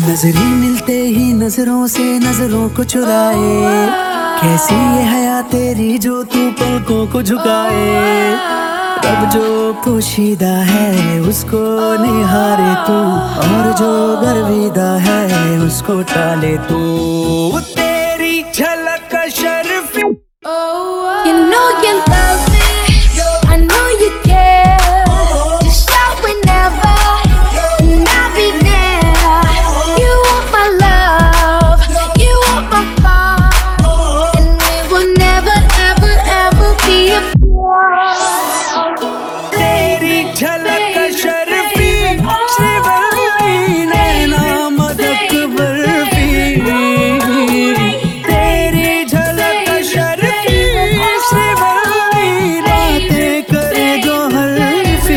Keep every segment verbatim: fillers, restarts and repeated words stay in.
नजरें मिलते ही नजरों से नजरों को चुराए, कैसी ये हया तेरी जो तू पलकों को झुकाए। अब जो पोशीदा है उसको निहारे तू, और जो गर्विदा है उसको टाले तू। तेरी झलक शर्फी, You know you love me, I know you care. You shout whenever, and I'll be there. You want my love, you want my heart, and we will never, ever, ever be apart. तेरी झलक शर्फी, श्रीवल्ली नैना मदक बर्फी। तेरी झलक शर्फी, श्रीवल्ली बातें करे जो हल्फी।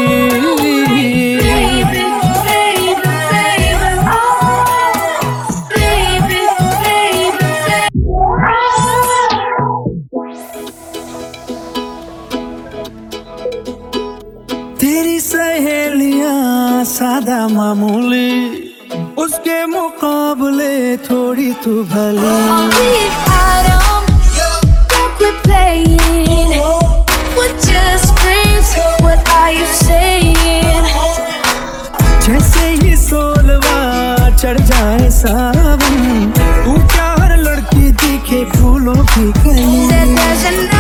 तेरी सहेलियां सादा मामूली, उसके मुकाबले थोड़ी तू भली। Leave Adam, don't quit playing. What just screams, what are you saying? जैसे ही सोलवा चढ़ जाए सावन, तू क्या हर लड़की दिखे फूलों की कली। Said there's an